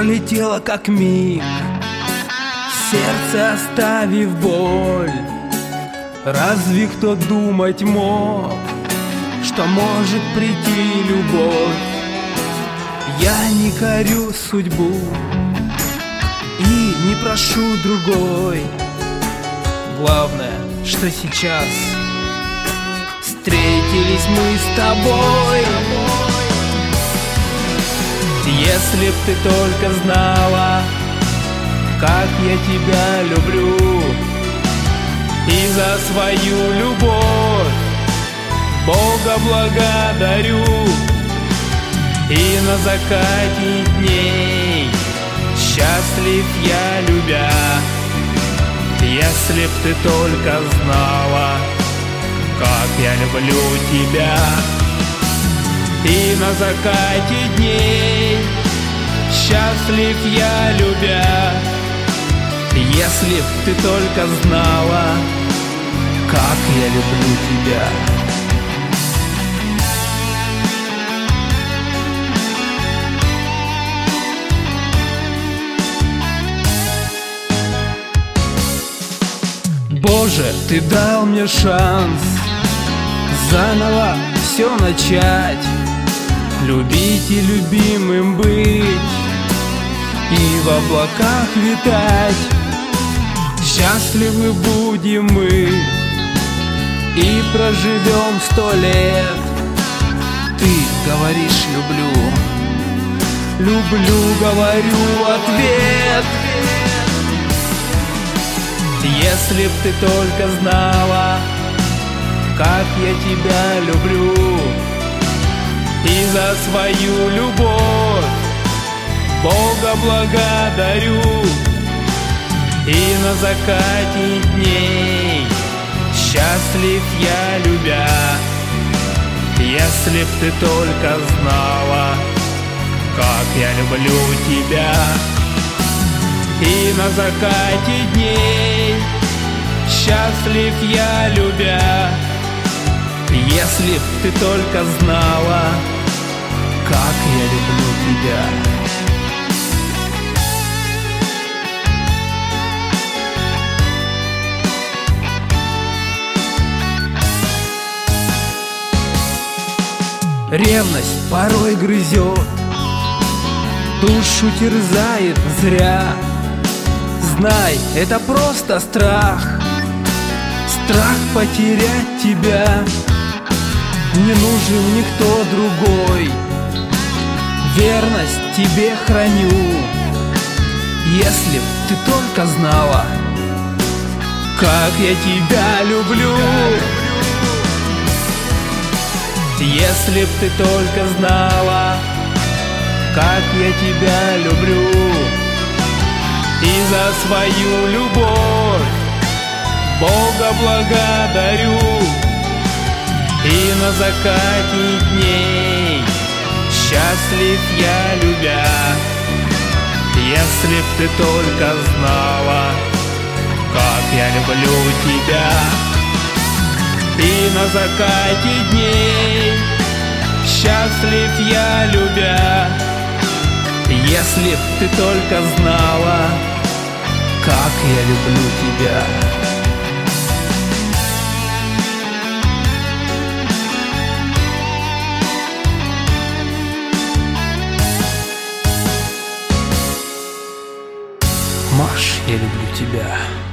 пролетела как миг, сердце оставив боль. Разве кто думать мог, что может прийти любовь? Я не корю судьбу и не прошу другой. Главное, что сейчас встретились мы с тобой. Если б ты только знала, как я тебя люблю, и за свою любовь Бога благодарю. И на закате дней счастлив я, любя. Если б ты только знала, как я люблю тебя. И на закате дней счастлив я, любя. Если б ты только знала, как я люблю тебя. Боже, ты дал мне шанс заново все начать, любить и любимым быть, и в облаках витать. Счастливы будем мы и проживем 100 лет. Ты говоришь люблю, люблю, говорю ответ. Если б ты только знала, как я тебя люблю, и за свою любовь Бога благодарю. И на закате дней счастлив я, любя. Если б ты только знала, как я люблю тебя. И на закате дней счастлив я, любя. Если б ты только знала, как я люблю тебя. Ревность порой грызет, душу терзает зря. Знай, это просто страх, страх потерять тебя. Не нужен никто другой, верность тебе храню. Если б ты только знала, как я тебя люблю. Если б ты только знала, как я тебя люблю. И за свою любовь Бога благодарю. И на закате дней счастлив я, любя. Если б ты только знала, как я люблю тебя. И на закате дней счастлив я, любя. Если б ты только знала, как я люблю тебя. Маш, я люблю тебя.